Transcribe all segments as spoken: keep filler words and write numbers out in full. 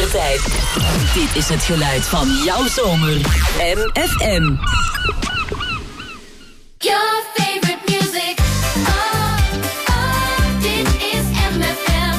zomertijd. Dit is het geluid van jouw zomer. M F M. Your favorite music. Oh, oh, dit is M F M.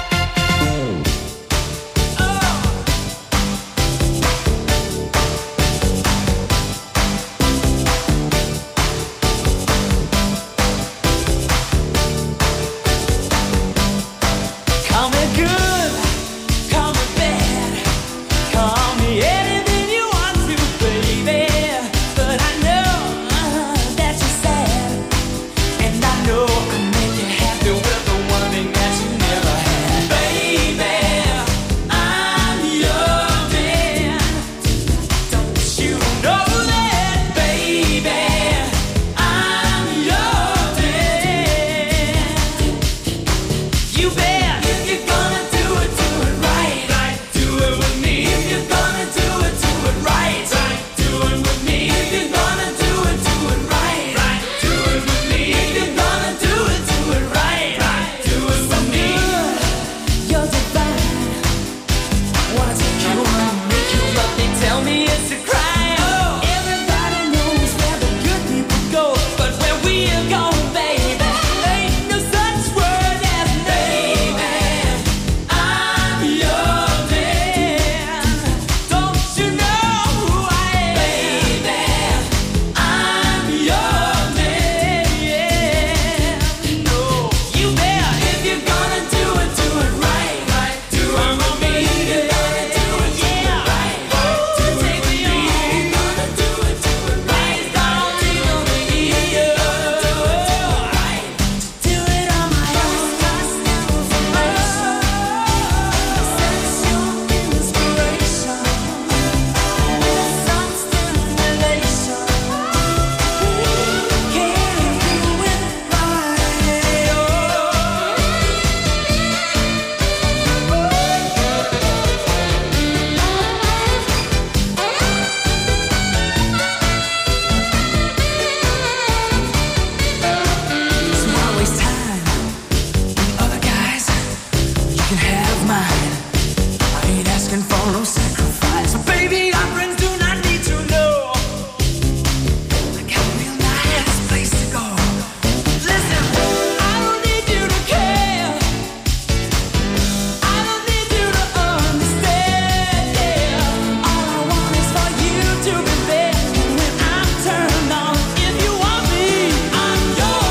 Call me good, call me bad, call me anything you want to, baby. But I know uh, that you're sad, and I know I make you happy with the one thing that you never had. Baby, I'm your man. Don't you know that, baby? I'm your man. You bet. If you're gonna do it, do it right. Right, do it with me. If you're gonna do it, do it right. Right, do it with me. If you're gonna do it, do it right. Right, do it with me. If you're gonna do it, do it right. Right, do it with me. You're divine. Wanna take you home, make you love me, tell me it's a crime. Everybody knows where the good people go, but where we're going, baby, ain't no such word as baby. I'm your man. Don't you know who I am? Baby, I'm your man. No, you bet. If you're gonna do it, do it right. Right, do it with me. If you're gonna do it, do it right. Right, do it with me. If you're gonna do it, do it right. Don't leave on me. If you're gonna do it, do it right. Do it on my own. Sensual inspiration, some stimulation. Can't do it So why waste time with other guys? You can have mine. I ain't asking for no sacrifice. Baby, our friends do not need to know. I got a real nice place to go. Listen, I don't need you to care. I don't need you to understand. Yeah, all I want is for you to be there. And when I'm turned on, if you want me, I'm your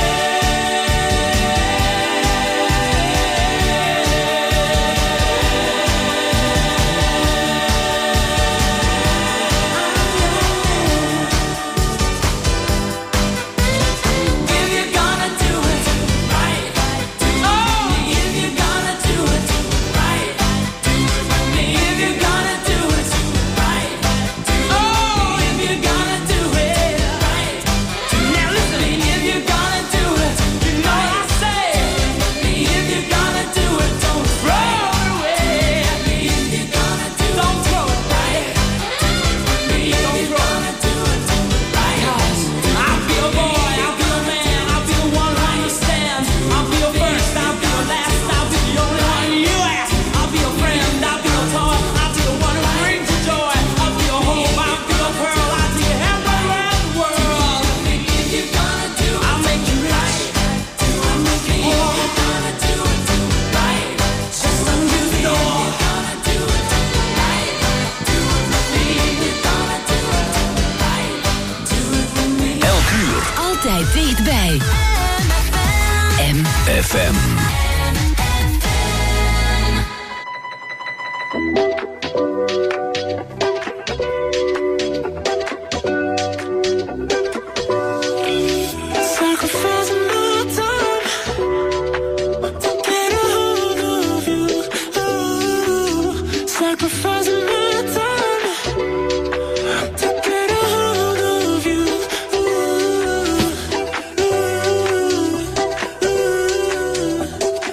If you're gonna do it, do it right. Do it with me. If you're gonna do it, do it right. Do it with me. If you're gonna do it, do it right. Do it with me. If you're gonna do it right. Now listen, if you're gonna do it, you know I say. If you're gonna do it, don't throw it away. If you're gonna do it, don't throw it right. Do it with me. If you're gonna do it, do it right. I'll be a boy, I'll be a man, I'll be the one who understands. I'll be your first, I'll be your last, I'll be the only one you ask. I'll be your friend, I'll be your toy, I'll be the one who brings you joy. I'll be your hope, I'll be your pearl, I'll be your heaven around the world. If you're gonna do it, I'll make you rich. I'll make you poor. If you're gonna do it, do it right. Just don't use the door. If you're gonna do it, do it right. Do it with me. If you're gonna do it, do it right. Do it with me. Elk uur. Altijd dichtbij. M F M. Sacrificing my time to get a hold of you. Ooh, sacrificing my time to get a hold of you. Ooh, ooh, ooh.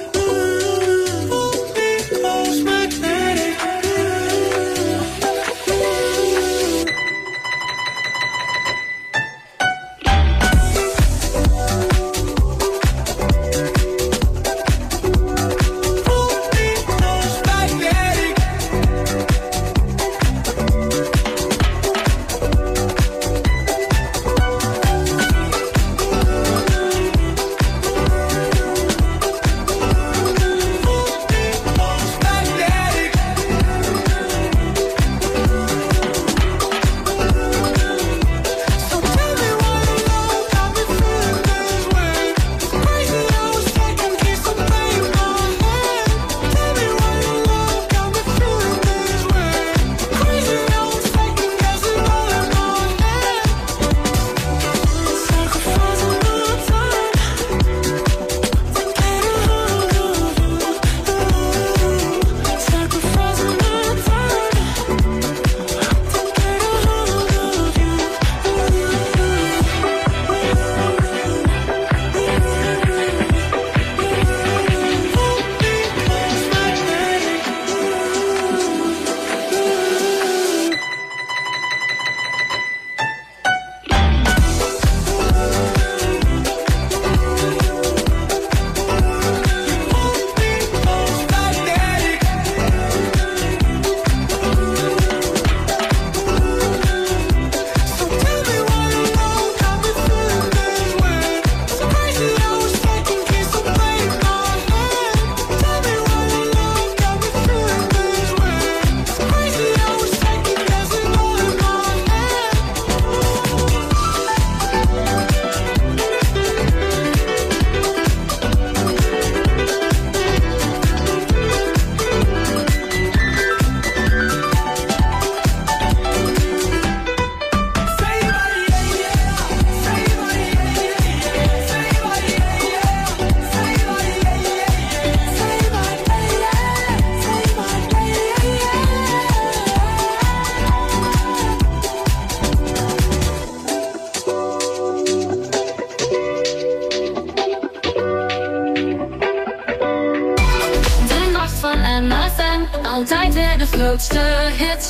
grootste hits.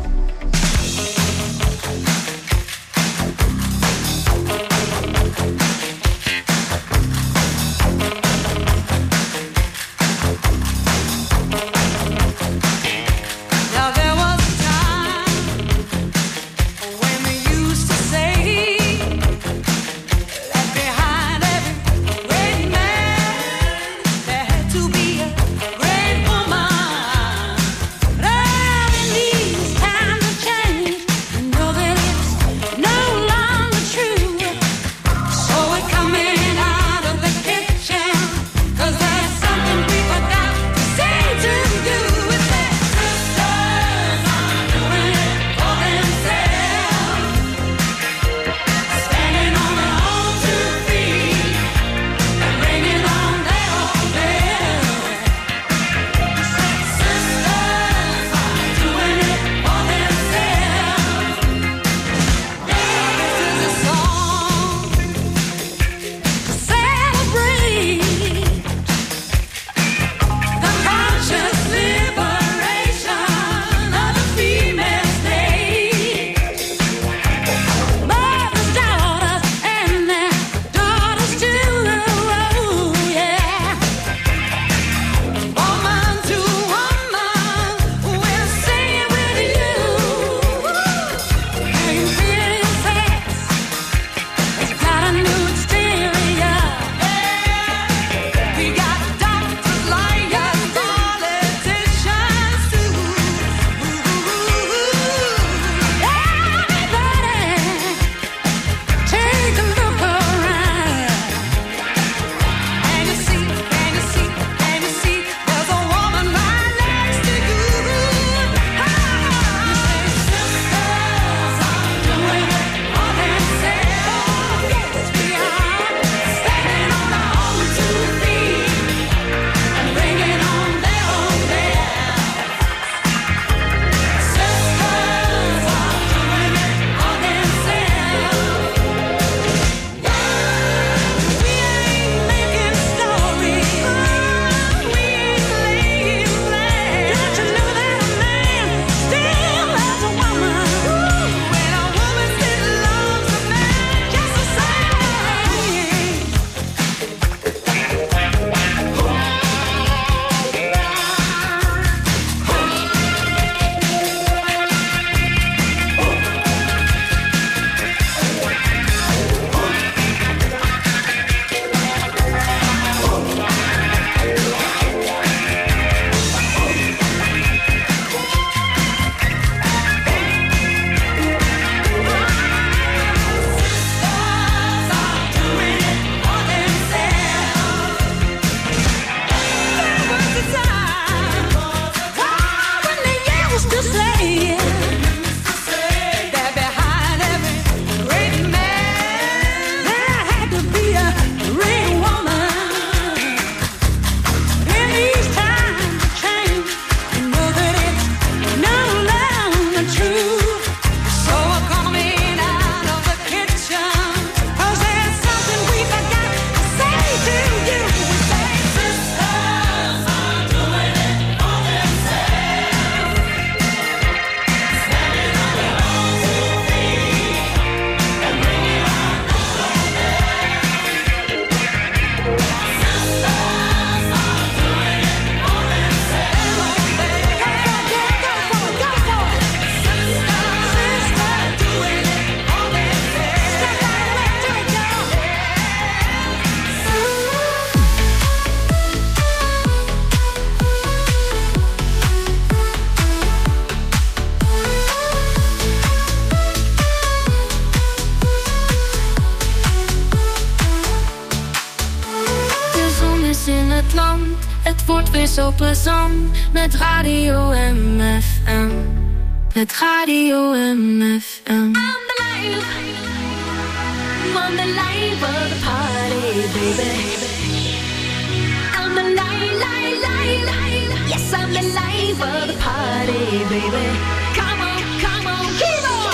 Het wordt weer zo plezant met Radio M F M. Met Radio M F M. I'm the life, I'm the life of the party, baby. I'm the life, life, life, life. Yes, I'm the life of the party, baby. Come on, come on, keep on.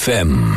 F M.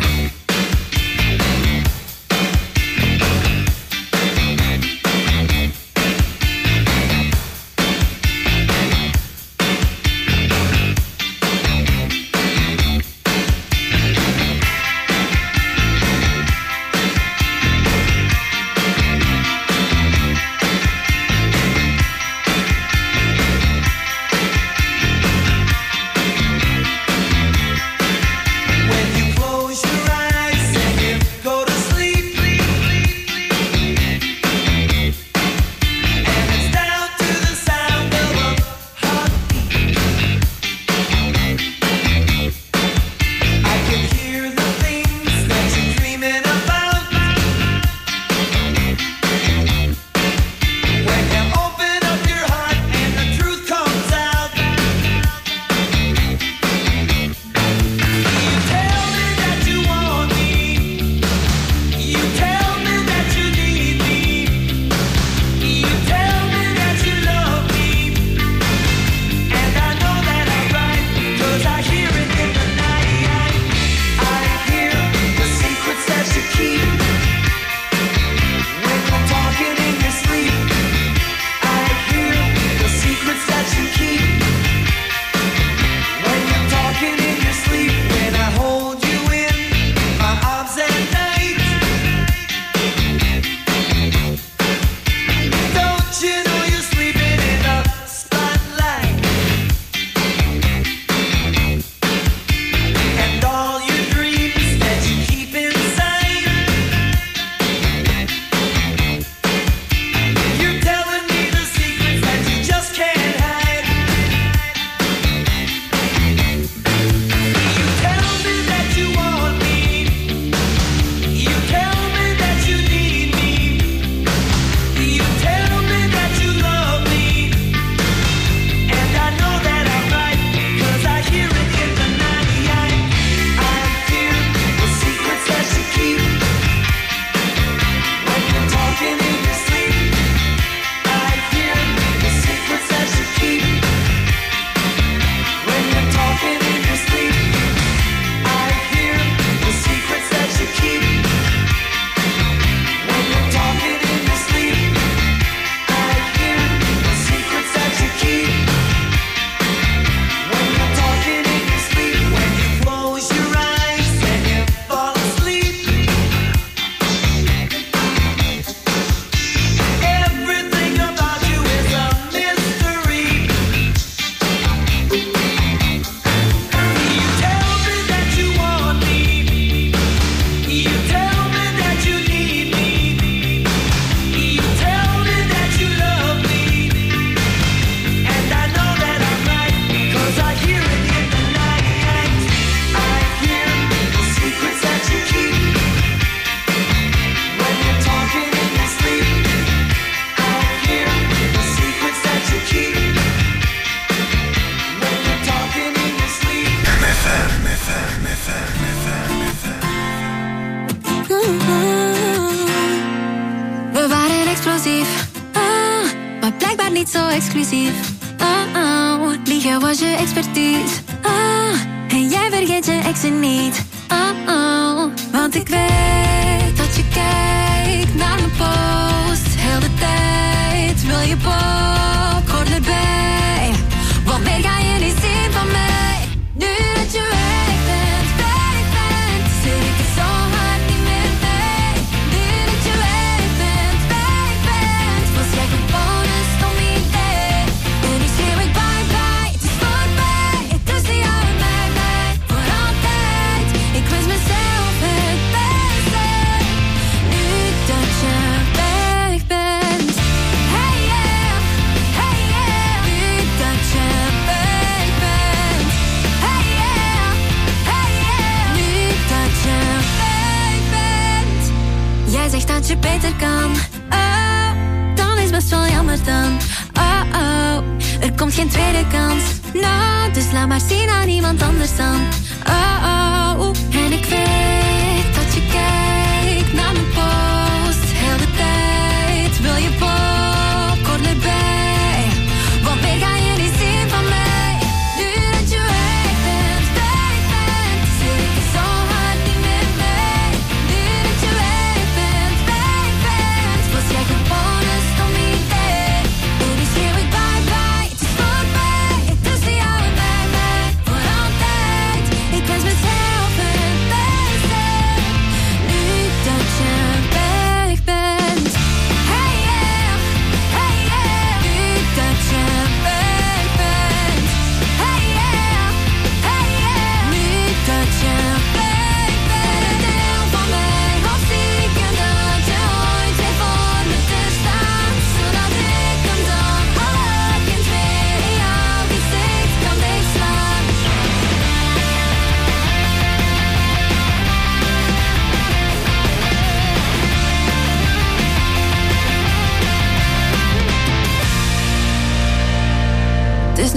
So hard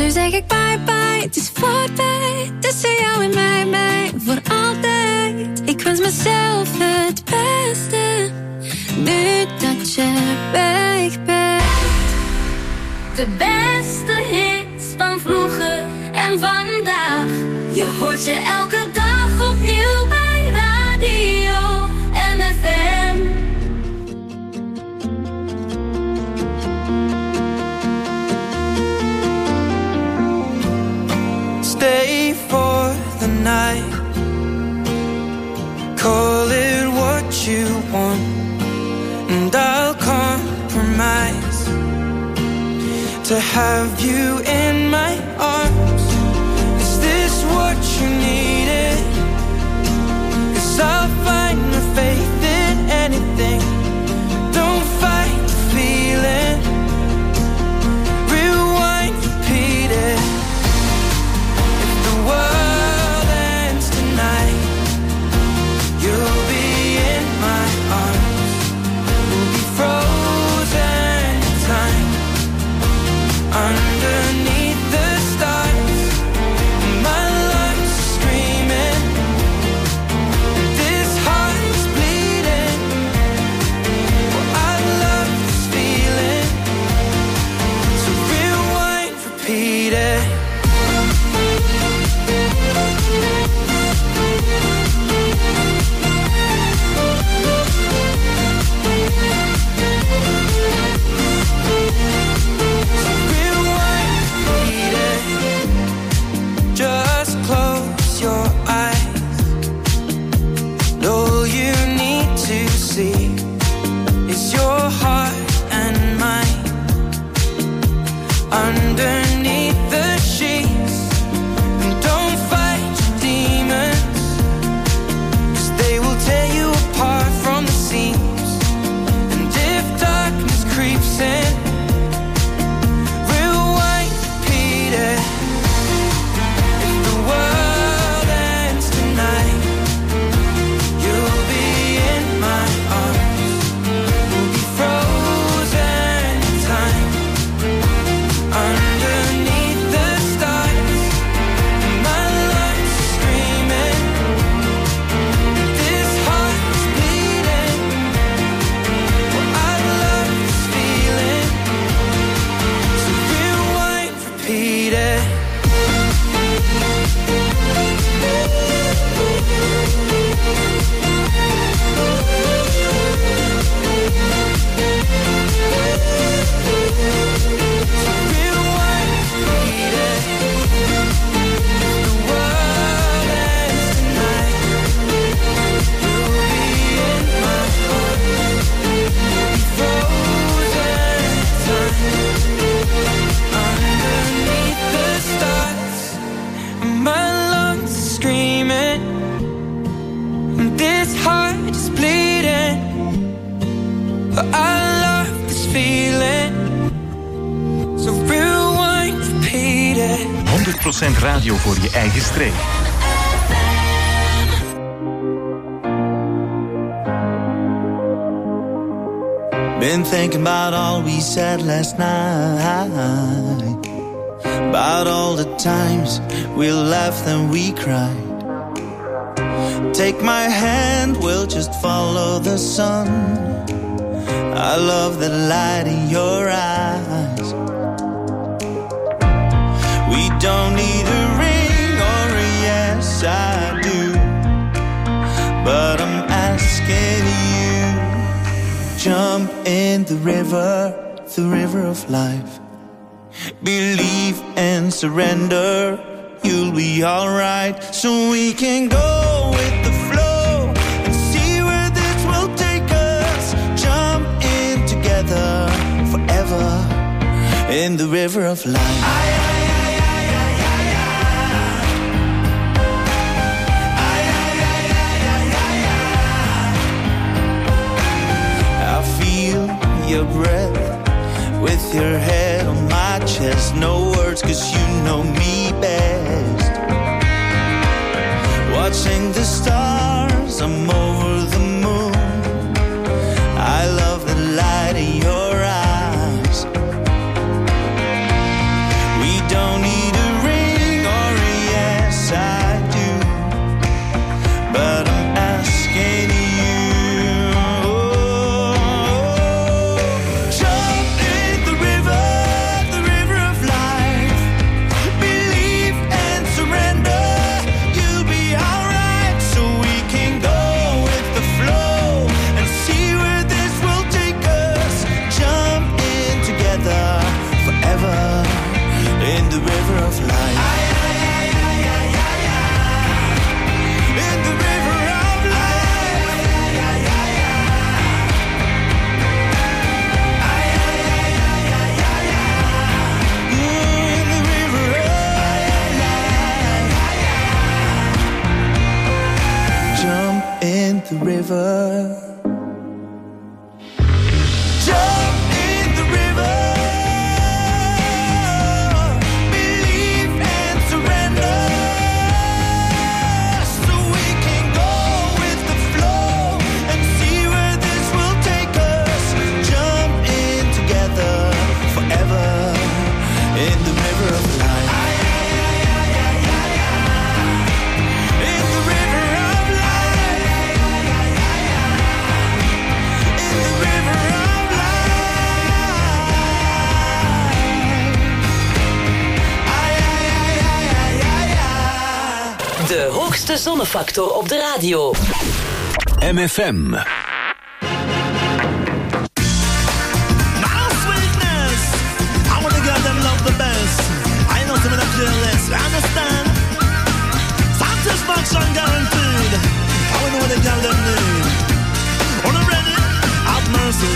nu zeg ik bye bye, het is voorbij. Tussen jou en mij, mij, voor altijd. Ik wens mezelf het beste, nu dat je weg bent. De beste hits van vroeger en vandaag. Je hoort ze elke dag opnieuw bij Radio M F M. Stay for the night. Call it what you want, and I'll compromise to have you in my arms. Is this what you needed? 'Cause I'll find my faith in anything. Don't fight the feeling. Rewind, repeat it. If the world ends tonight, you'll be in my arms. We'll be frozen in time, underneath the stars. My lungs are screaming, this heart is bleeding. Well, I love this feeling, so rewind, repeat it. Just close your eyes. All you need to see is your heart and mine underneath the sheets. And don't fight your demons, 'cause they will tear you apart from the seams. And if darkness creeps in, rewind, repeat it. World ends tonight, you'll be in my arms. We'll be frozen in time, underneath the stars. My lungs are screaming, this heart is bleeding. Well, I love this feeling, so rewind, repeat it. I love this feeling, so rewind, repeat it. honderd procent radio voor je eigen streek. Been thinking about all we said last night, about all the times we laughed and we cried. Take my hand, we'll just follow the sun. I love the light in your eyes. We don't need a ring or a yes I do, but I'm asking you, jump in the river, the river of life. Believe and surrender, you'll be alright. So we can go with the flow and see where this will take us. Jump in together forever in the river of life. I, I, your breath with your head on my chest. No words, 'cause you know me best. Watching the stars, I'm over the moon. I love the light in your eyes. We don't need grootste zonnefactor op de radio. M F M. Understand? Satisfaction guaranteed. I know what the girl them need. On the ready, have mercy.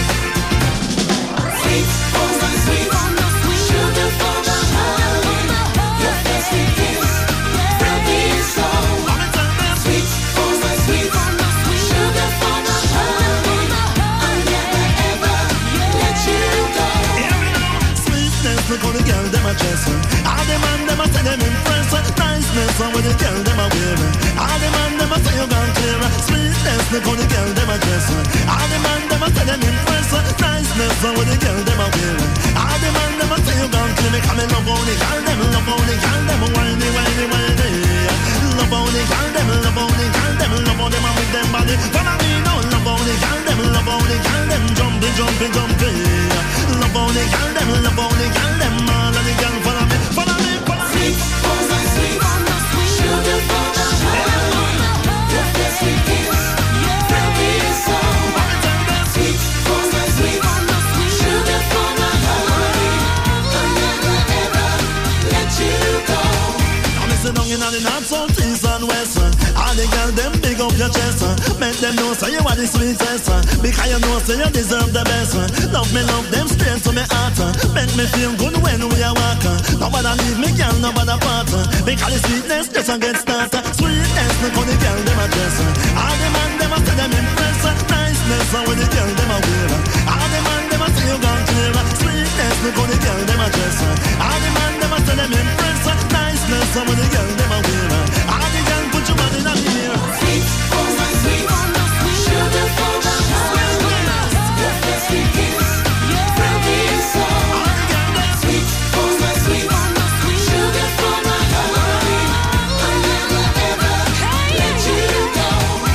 Sweet for the sweet, sugar for the honey. Your fancy kiss, from me soul. Sweet for the sweet, sugar for the honey. I'll never ever let you go. Sweetness, look how the girl them a dressing. All the man them a say them impress. Niceness, how the girl them a wearing. All the man them a say you gone clear. Sweetness, look how the girl them a dressing. All the man them a say them impress. Niceness, how the girl them a wearing. All the man them a say you gone clear. Come and love only girl them, love only girl them, whiny, whiny, whiny. Love only girl them, love only girl them, love only man with them body. Follow me now, love only girl them, love only girl them, jumping, jumping, jumping. Love only girl them, love only girl them, all of the girl follow me, follow me, follow me. Sweet for the sweet, sugar for the honey. Your fancy kiss, from me soul. Sweet for the sweet, sugar for the honey. I'll never ever let you go. Now listen down in the north, south, east and west. All the girls them big up your chest. Make them know say you are the sweetest. Because you know say you deserve the best. Love me, love them straight to me heart. Make me feel good when we are walking. Nobody leave me, girl, nobody part. Because the sweetness just a get started. Sweetness, look how the girl them a dress. All the man them a say them impress. Niceness, how the girl them a wear. All the man them a say you gone clear. Sweetness, look how the girl them a dress. All the man them a say them impress. Niceness, how the girl them a wear. All the girl put your body in the mirror. Sweet for the sweet, sugar for the honey. Your fancy kiss, from me soul. Sweet for the sweet, sugar for the honey. I'll never ever let you go.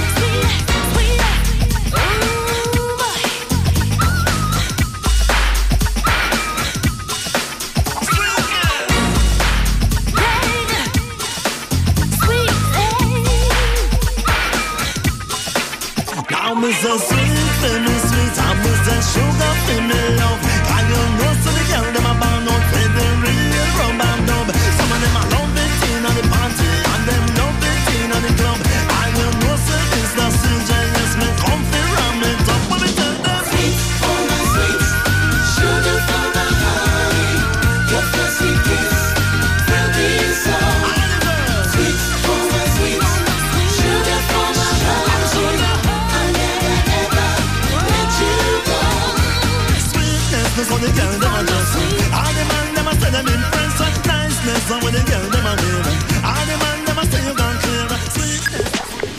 I'm so sweet, for me sweet. I'm so sugar, for me love. And you know so the girl them a born out with the real rub and dub. Some of them a love it in on the party, and them love it in on the club. And you know so it's the C J S me come fi ram it up when me tell them. Sweet for the sweet, sugar for the honey. Your fancy kiss, from me soul. Sweet for the sweet, sugar for the honey. Sweetness, how the girl them a dress. All the man them a say them impress. Niceness, how the girl them a wear. All the man them a say you gone clear. Sweetness.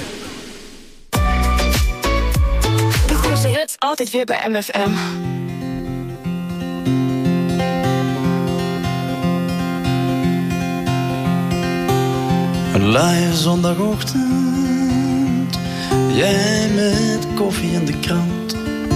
De grootste hits altijd weer bij M F M. Een laaie zondagochtend, jij met koffie in de krant.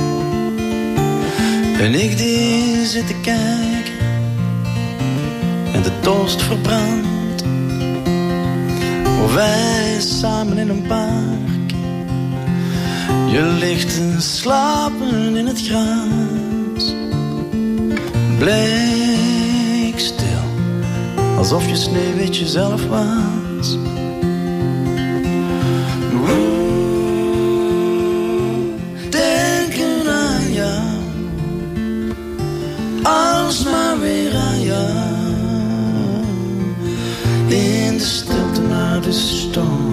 En ik die zit te kijken en de toast verbrandt. Of wij samen in een park, je ligt te slapen in het gras. Bleek stil, alsof je Sneeuwwitje zelf was. Denken aan jou, alsmaar weer aan jou. In de stilte na de storm.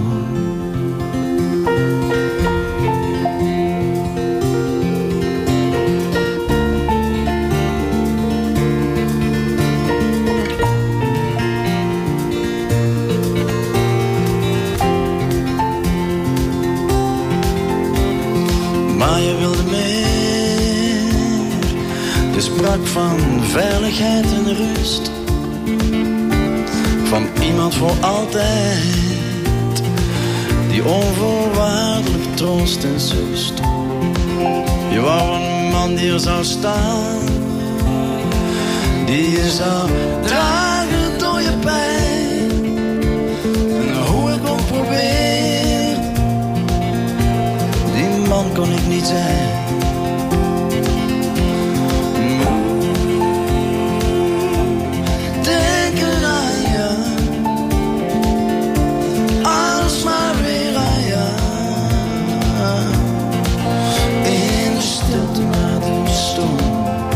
Maar je wilde meer. Je sprak van veiligheid en rust. Van iemand voor altijd, die onvoorwaardelijk troost en zust. Je wou een man die er zou staan, die je zou dragen door je pijn. En hoe ik ook probeer kon ik niet zijn. Denken aan jou, alles maar weer aan jou. In de stilte naar de storm.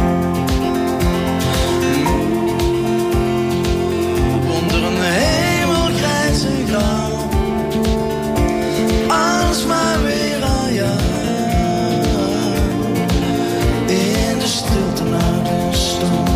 Onder een hemelgrijs en grauw. Alles maar weer aan jou. In de stilte naar de storm.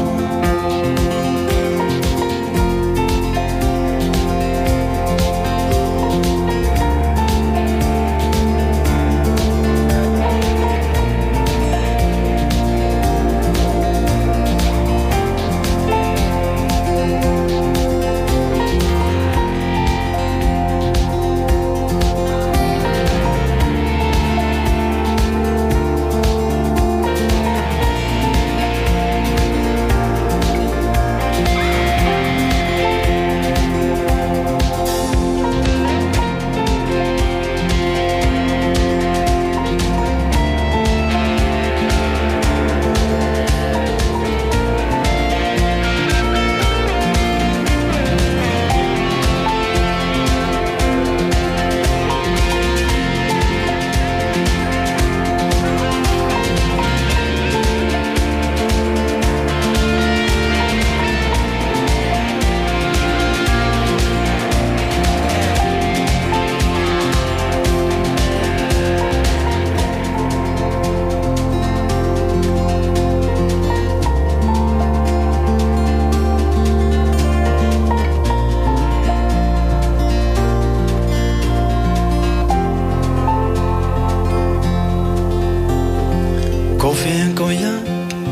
Koffie en cognac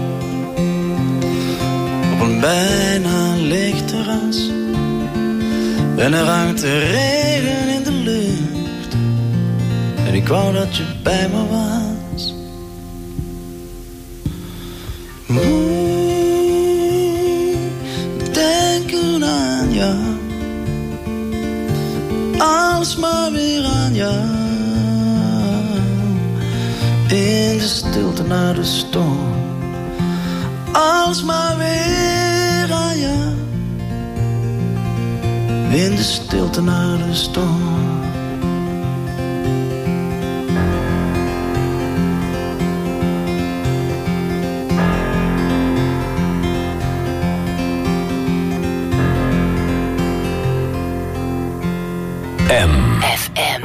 op een bijna leeg terras. En er hangt de regen in de lucht. En ik wou dat je bij me was. Oeh, denken aan jou. Alles maar weer aan jou. In de stilte naar de storm. Alles maar weer aan jou. In de stilte naar de storm. M. F M.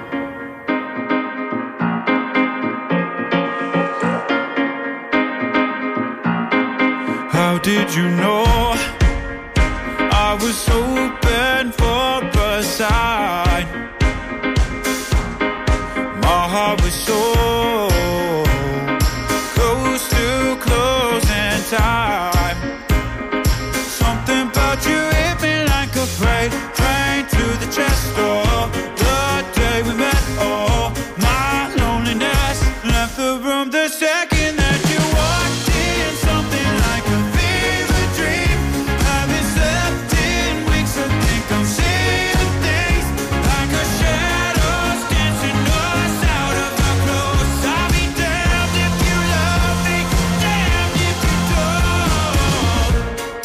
How did you know I was open for a sign? My heart was so close to closing time. Something about you hit me like a freight train to the chest door. The day we met, oh, my loneliness left the room the second that you walked in. Something like a fever dream. Haven't slept in weeks. I think I'm seeing things like a shadows dancing us out of our clothes. I'll be damned if you love me, damned if you don't.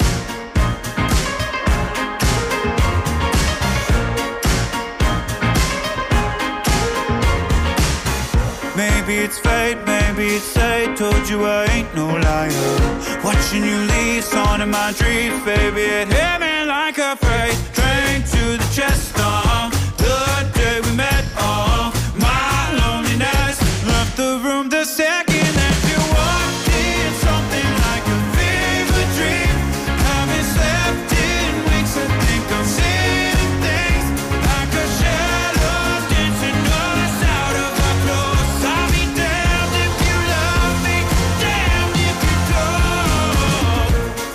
Maybe it's fate, maybe it's fate. Told you I ain't no liar. Watching you leave, song in my dreams, baby. It hit me like a freight train to the chest. Uh, the day we met, oh, my loneliness left the room the second that you walked in. Something like a fever dream. Haven't slept in weeks. I think I'm seeing things like a shadows dancing us out of our clothes. I'll be damned if you love me, damned if you don't.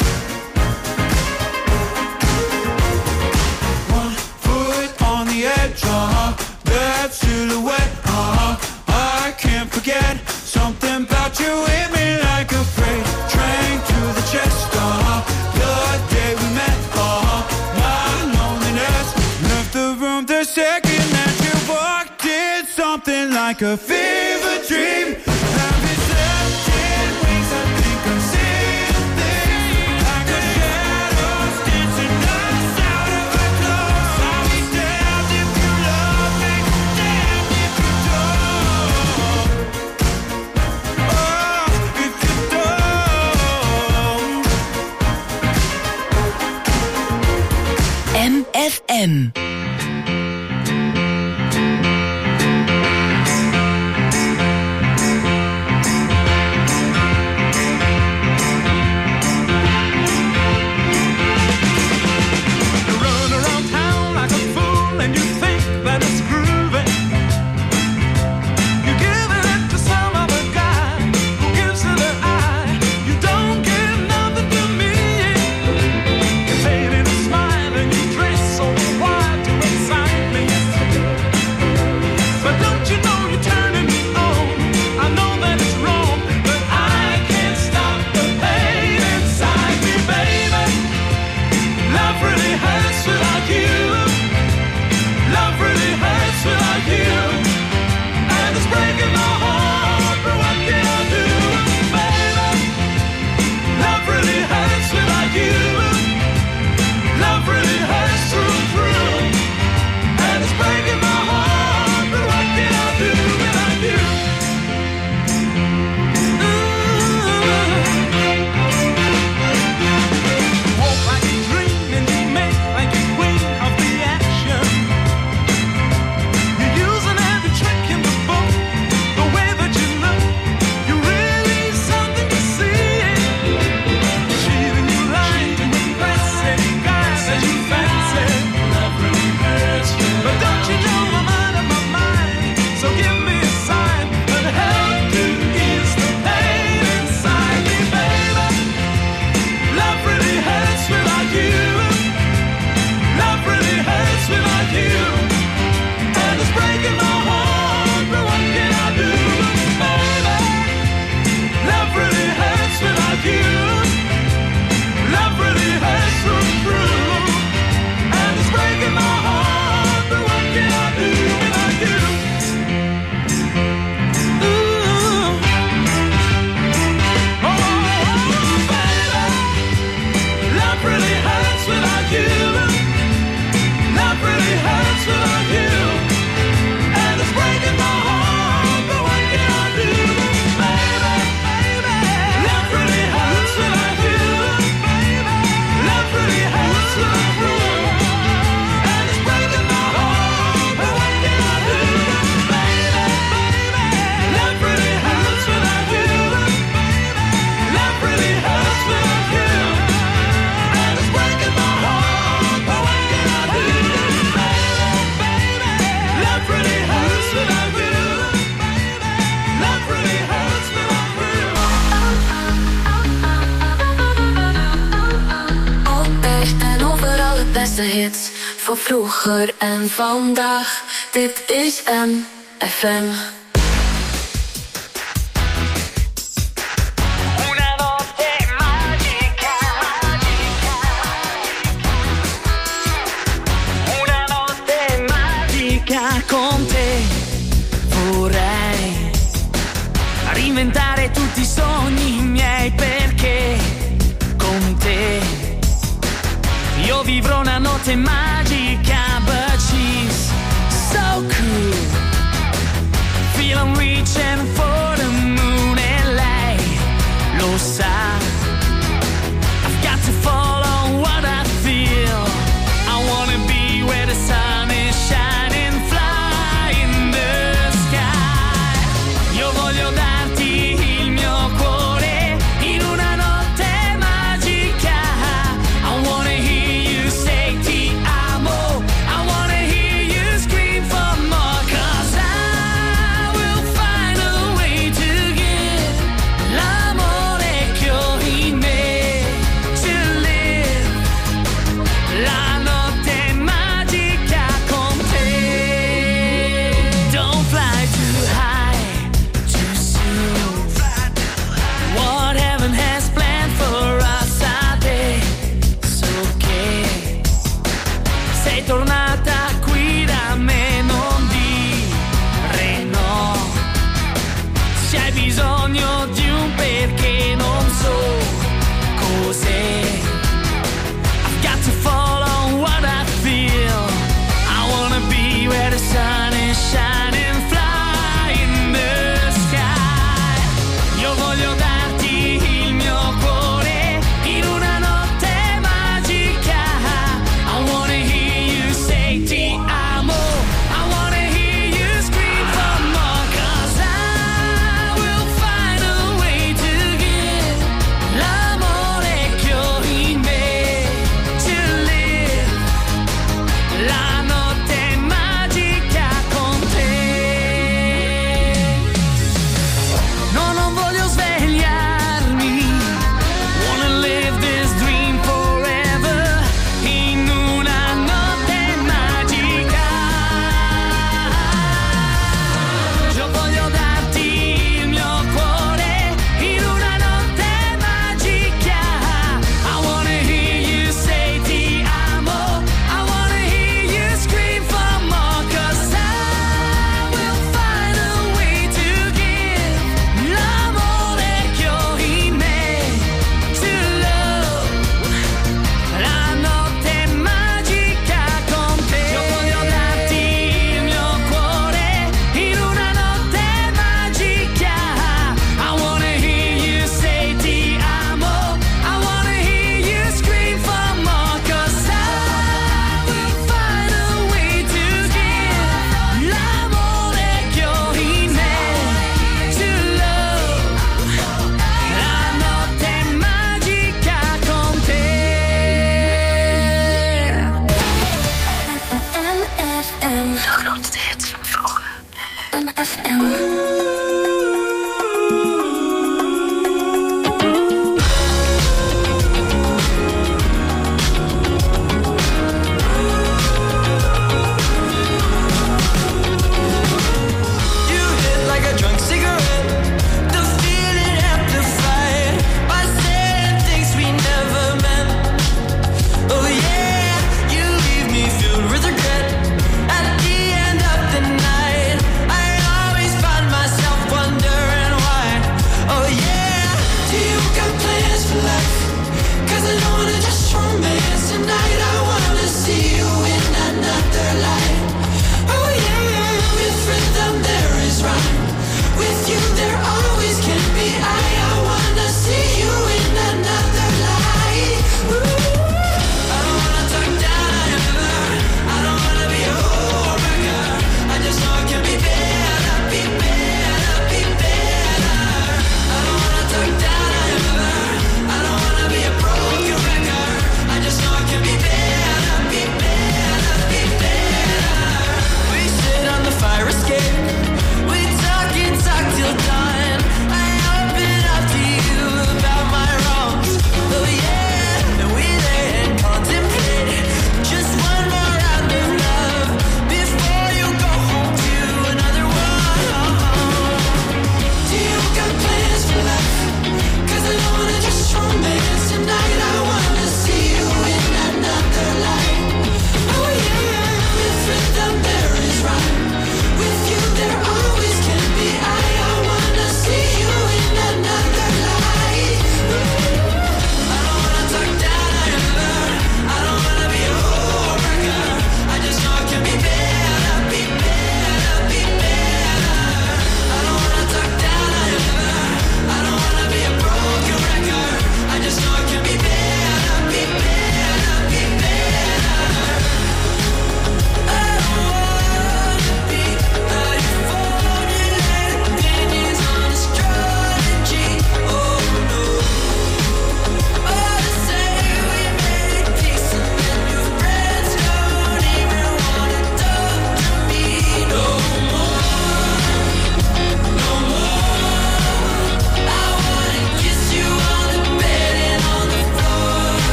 One foot on the edge, uh-huh. That silhouette, uh-huh. I can't forget. Something about you hit me like a freight train to the chest, uh-huh. The day we met, uh-huh. My loneliness left the room the second that you walked in. Something like a fever dream. M. Hits van vroeger en vandaag. Dit is M F M. Con te vorrei reinventare tutti i sogni miei, perché con te io vivrò una notte magica. But she's so cool, feel I'm reaching for the moon, e lei lo sa. I've got to follow what I feel. I wanna be where the sun is shining, fly in the sky. Io voglio darti il mio cuore in una notte magica. I wanna hear you say ti amo. I wanna hear you scream for more. 'Cause I will find a way to give l'amore che ho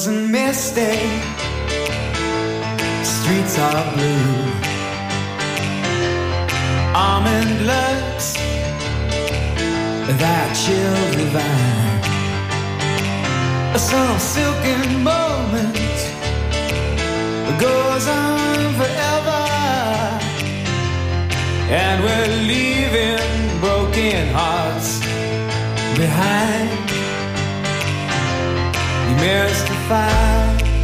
tangles and misty, streets are blue. Almond looks that chill divine, some silken moment goes on forever, and we're leaving broken hearts behind. You mystify,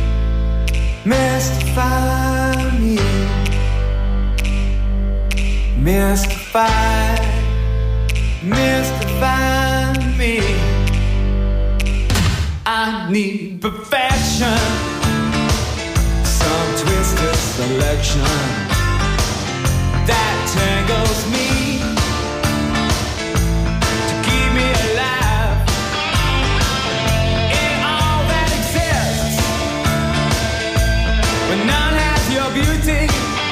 mystify me, mystify, mystify me. I need perfection, some twisted selection that tangles me to keep me alive in all that exists. When none has your beauty,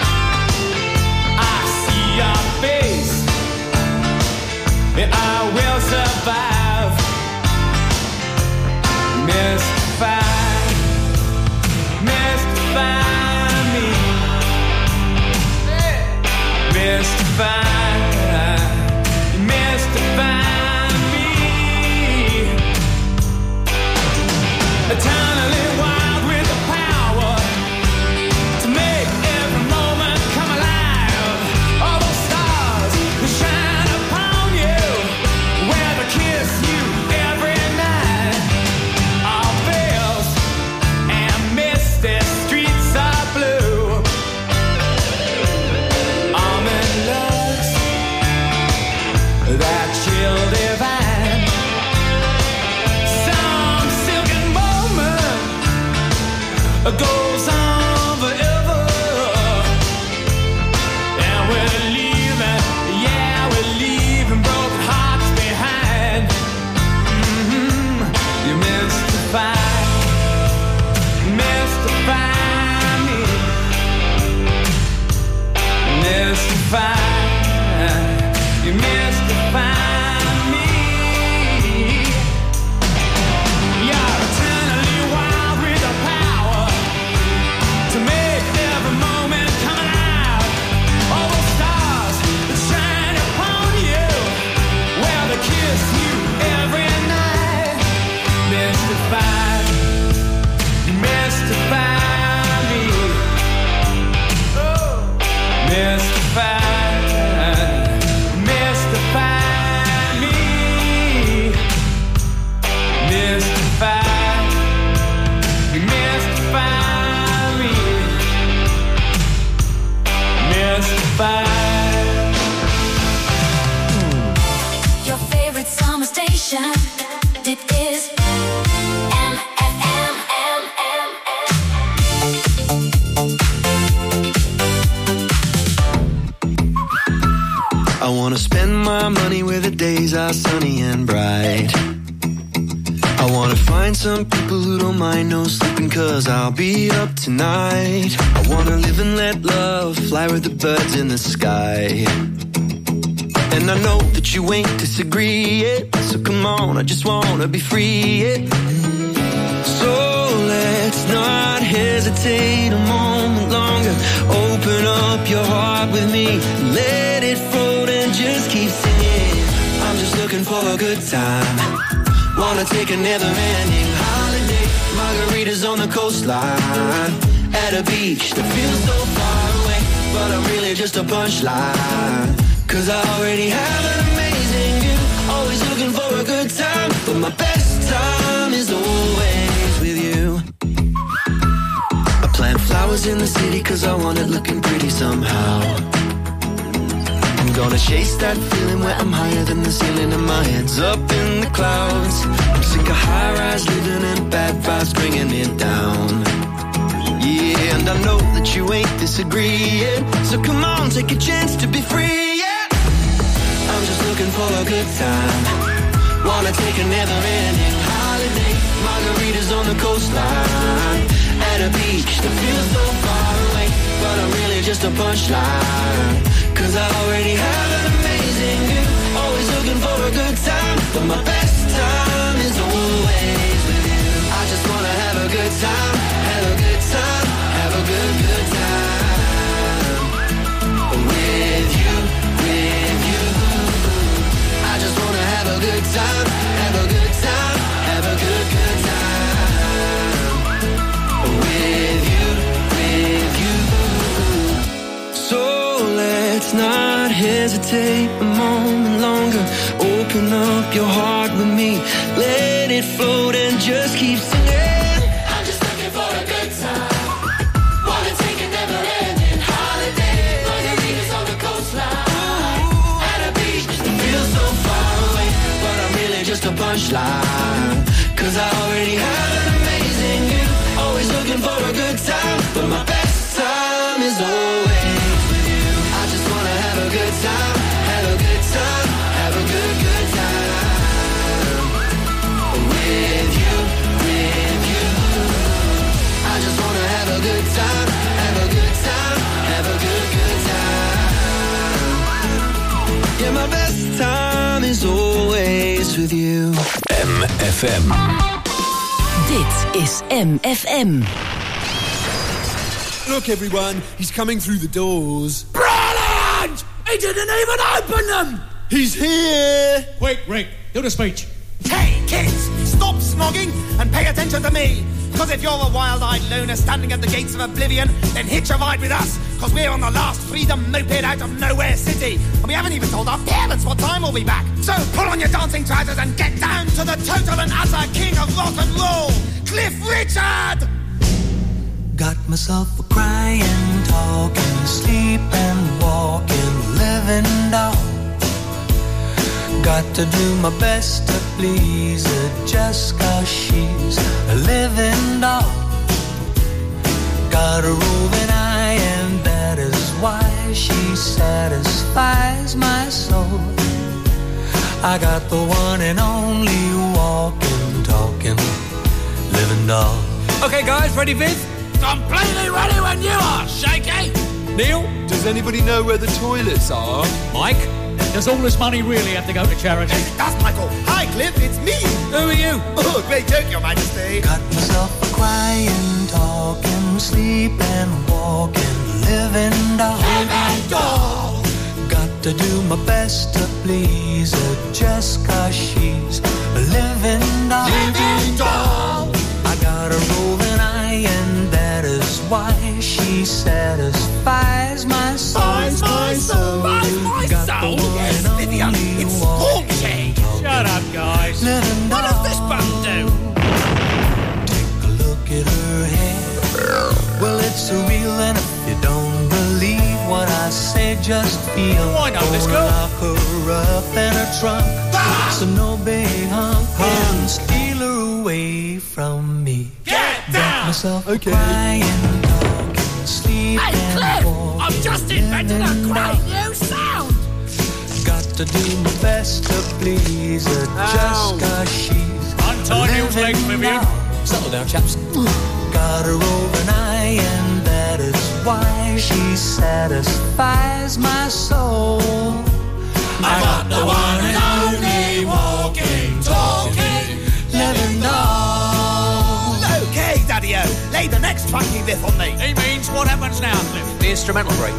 I see your face, and I will survive. Mystify, mystify me, mystify, mystify me. Eternally wild with the power to make every moment come alive. All those stars that shine upon you, where they kiss you every night. All veils and misty streets are blue. Almond looks that chill divine, some silken moment goes on forever, and we're leaving, yeah, we're leaving broken hearts behind. Mm-hmm. You mystify, mystify me, mystify, you mystify me. You're eternally wild with the power to make every moment come alive. All the stars that shine upon you, where they kiss you every night. Mystify, mystify me. Oh, mystify, mystify me. Mystify, mystify me. Mystify. Your favorite summer station. It is M F M, M M I wanna spend my money where the days are sunny and bright. I wanna find some people who don't mind no sleeping, cause I'll be up tonight. I wanna live and let love fly with the birds in the sky. And I know that you ain't disagree it, so come on, I just wanna be free it. So let's not hesitate a moment longer. Open up your heart with me, let it float and just keep singing. I'm just looking for a good time, wanna take a never-ending holiday. Margaritas on the coastline, at a beach that feels so far away, but I'm really just a punchline, cause I already have an amazing view. Always looking for a good time, but my best time is always with you. I plant flowers in the city cause I want it looking pretty somehow. I'm gonna chase that feeling where I'm higher than the ceiling and my head's up in the clouds. I'm sick of high-rise living and bad vibes bringing it down. Yeah, and I know that you ain't disagreeing, so come on, take a chance to be free, yeah. I'm just looking for a good time, wanna take a never-ending holiday. Margaritas on the coastline, at a beach that feels so far away, but I'm really just a punchline, cause I already have an amazing view. Always looking for a good time, but my best time is always with you. I just wanna have a good time, have a good time, have a good, good time. With you, with you. I just wanna have a good time, have a good time, have a good, good time. With you, with you. So let's not hesitate a moment longer. Open up your heart with me, let it float and just keep singing. I'm just looking for a good time. Wanna take a never-ending holiday. Margaritas on the coastline, at a beach. It feels so far away, but I'm really just a punchline. Cause I already have an amazing you. Always looking for a good time, but my best time is always with you. I just wanna have a good time, have a good time, have a good, good time. With you, with you. I just wanna have a good time, have a good time, have a good, good time. Yeah, my best time is always with you. M F M. Dit is M F M. Look, everyone, he's coming through the doors. Brilliant! He didn't even open them! He's here! Quick, Rick, do the speech. Hey, kids, stop snogging and pay attention to me. Because if you're a wild-eyed loner standing at the gates of oblivion, then hitch a ride with us. Because we're on the last freedom moped out of Nowhere City. And we haven't even told our parents what time we'll be back. So pull on your dancing trousers and get down to the total and utter king of rock and roll, Cliff Richard! Got myself a crying, talking, sleeping, walking, living doll. Got to do my best to please her just cause she's a living doll. Got a roving eye and that is why she satisfies my soul. I got the one and only walking, talking, living doll. Okay guys, ready Viv? Completely ready when you are, Shaky! Neil, does anybody know where the toilets are? Mike, does all this money really have to go to charity? Yes, it does, Michael. Hi, Cliff, it's me. Who are you? Oh, great joke, Your Majesty. Got myself a crying, talking, sleeping, walking, living doll. Living doll. Got to do my best to please her just cause she's a living doll. Living doll. I got a roving eye and that is why she satisfies my soul. Buys my soul. Buys my got soul. The Yes, Vivian, it's haunting. Shut up, guys. Living what does this button do? Take a look at her hair. Well, it's surreal, and if you don't believe what I say, just feel. Why not? Let's go. Lock her up in her trunk, ah! So no big hunk can steal her away from me. Get down. Myself okay. Crying, talking, sleeping. Hey, Cliff! I've just invented a great new sound. Got to do my best to please her just cause she's untie Neil's legs, Vivian. Settle down, chaps. Got her over an eye and that is why she satisfies my soul. I got the one and only walking, talking, living doll. Okay, Daddy-O, lay the next funky riff on me. He means what happens now, Cliff? The instrumental break.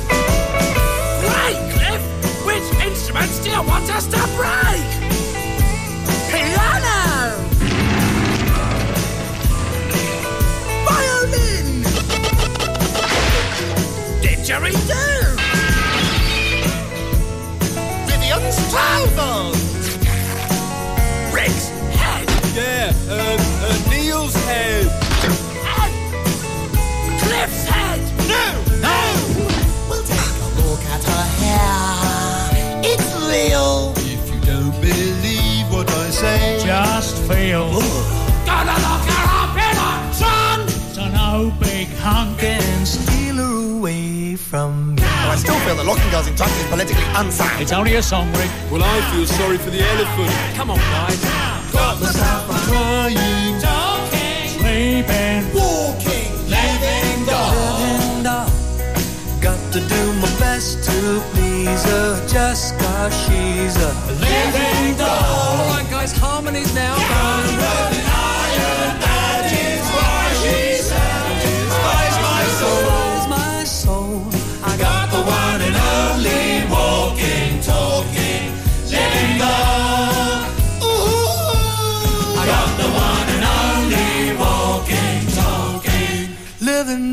Great, Cliff! Which instruments do you want us to break? Piano! Violin! Didgeridoo! Vivian's trousers! Rick's head! Yeah, uh, uh, Neil's head. Head! Cliff's head! No! No! We'll take a look at her hair. It's real. If you don't believe what I say, just feel. Gonna lock her up in a trunk. So no big hunk and steal her away from me. But I still feel that locking girls in trunks is politically unsound. It's only a song, Rick. Well, I feel sorry for the elephant. Come on, guys. Got myself a crying, talking, sleeping, walking, living doll. Living doll. Got to do my best to please her just cause she's a living doll. Alright guys, harmonies now. Got her over an iron, that is why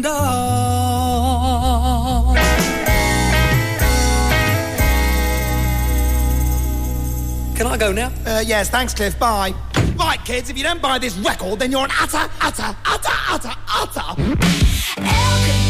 and all. Can I go now? Uh, yes, thanks, Cliff. Bye. Right, kids, if you don't buy this record, then you're an utter, utter, utter, utter, utter...